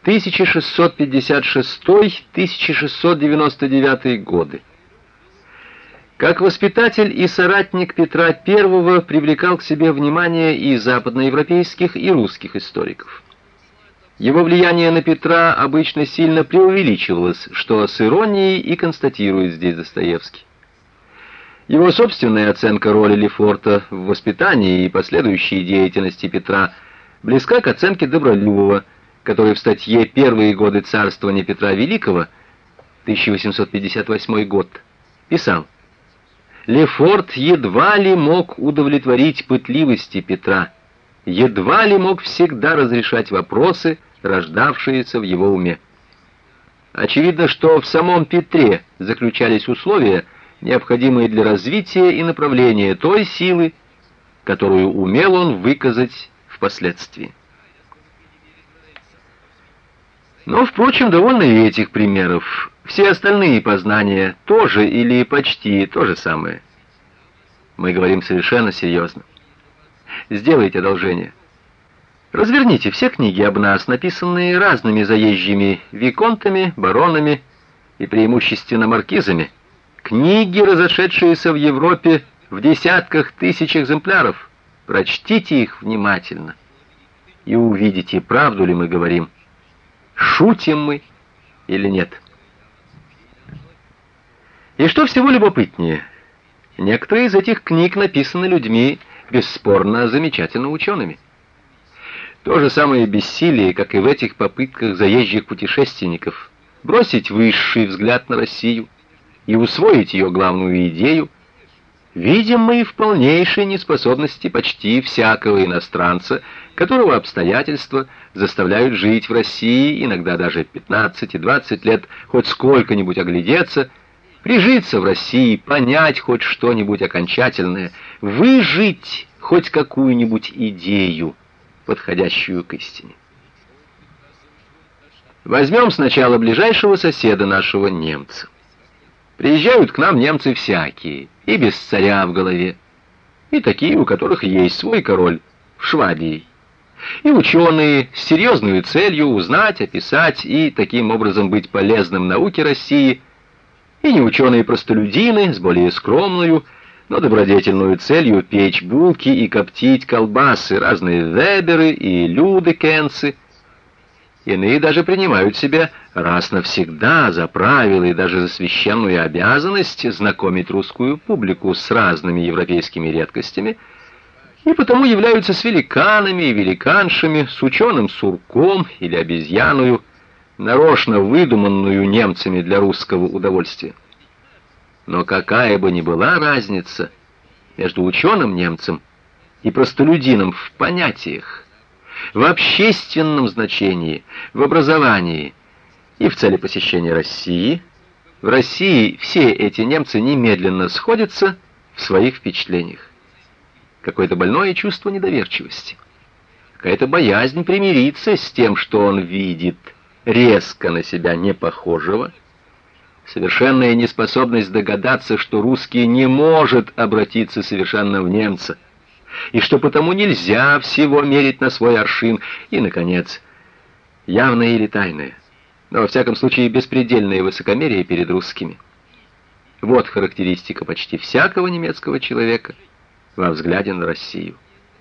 1656-1699 годы. Как воспитатель и соратник Петра I привлекал к себе внимание и западноевропейских, и русских историков. Его влияние на Петра обычно сильно преувеличивалось, что с иронией и констатирует здесь Достоевский. Его собственная оценка роли Лефорта в воспитании и последующей деятельности Петра близка к оценке Добролюбова, который в статье «Первые годы царствования Петра Великого» 1858 год писал: «Лефорт едва ли мог удовлетворить пытливости Петра, едва ли мог всегда разрешать вопросы, рождавшиеся в его уме». Очевидно, что в самом Петре заключались условия, необходимые для развития и направления той силы, которую умел он выказать впоследствии. Но, впрочем, довольно и этих примеров. Все остальные познания тоже или почти то же самое. Мы говорим совершенно серьезно. Сделайте одолжение. Разверните все книги об нас, написанные разными заезжими виконтами, баронами и преимущественно маркизами. Книги, разошедшиеся в Европе в десятках тысяч экземпляров. Прочтите их внимательно и увидите, правду ли мы говорим, шутим мы или нет. И что всего любопытнее, некоторые из этих книг написаны людьми, бесспорно замечательно учеными. То же самое бессилие, как и в этих попытках заезжих путешественников, бросить высший взгляд на Россию и усвоить ее главную идею, видим мы и в полнейшей неспособности почти всякого иностранца, которого обстоятельства заставляют жить в России иногда даже 15 и 20 лет, хоть сколько-нибудь оглядеться, прижиться в России, понять хоть что-нибудь окончательное, выжить хоть какую-нибудь идею, подходящую к истине. Возьмем сначала ближайшего соседа нашего, немца. Приезжают к нам немцы всякие, и без царя в голове, и такие, у которых есть свой король, в Швабии, и ученые с серьезной целью узнать, описать и таким образом быть полезным науке России, и неученые-простолюдины с более скромную, но добродетельную целью печь булки и коптить колбасы, разные веберы и людекенцы. Иные даже принимают себя раз навсегда за правило и даже за священную обязанность знакомить русскую публику с разными европейскими редкостями, и потому являются с великанами и великаншами, с ученым сурком или обезьяною, нарочно выдуманную немцами для русского удовольствия. Но какая бы ни была разница между ученым немцем и простолюдином в понятиях, в общественном значении, в образовании и в цели посещения России, в России все эти немцы немедленно сходятся в своих впечатлениях. Какое-то больное чувство недоверчивости, какая-то боязнь примириться с тем, что он видит, резко на себя не похожего, совершенная неспособность догадаться, что русский не может обратиться совершенно в немца, и что потому нельзя всего мерить на свой аршин, и, наконец, явное или тайное, но, во всяком случае, беспредельное высокомерие перед русскими. Вот характеристика почти всякого немецкого человека во взгляде на Россию.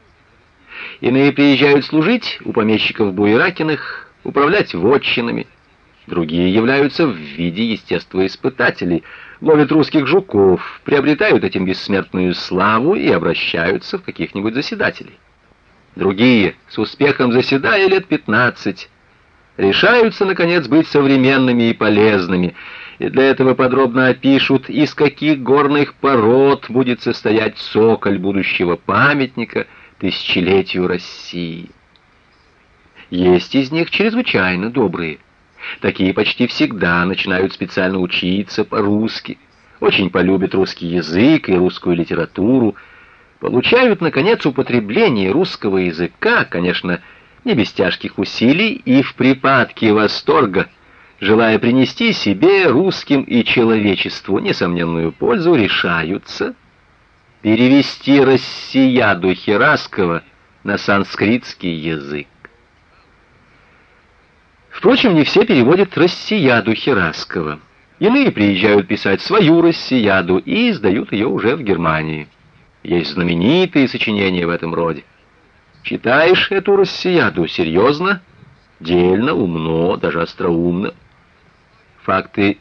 Иные приезжают служить у помещиков Буеракиных, управлять вотчинами, другие являются в виде естествоиспытателей, ловят русских жуков, приобретают этим бессмертную славу и обращаются в каких-нибудь заседателей. Другие, с успехом заседая лет 15, решаются, наконец, быть современными и полезными, и для этого подробно опишут, из каких горных пород будет состоять цоколь будущего памятника тысячелетию России. Есть из них чрезвычайно добрые. Такие почти всегда начинают специально учиться по-русски, очень полюбят русский язык и русскую литературу, получают, наконец, употребление русского языка, конечно, не без тяжких усилий, и в припадке восторга, желая принести себе, русским и человечеству несомненную пользу, решаются перевести «Россияду» Хераскова на санскритский язык. В Впрочем, не все переводят «Россияду» Хераскова. Иные приезжают писать свою «Россияду» и издают ее уже в Германии. Есть знаменитые сочинения в этом роде. Читаешь эту «Россияду» серьезно, дельно, умно, даже остроумно. Факты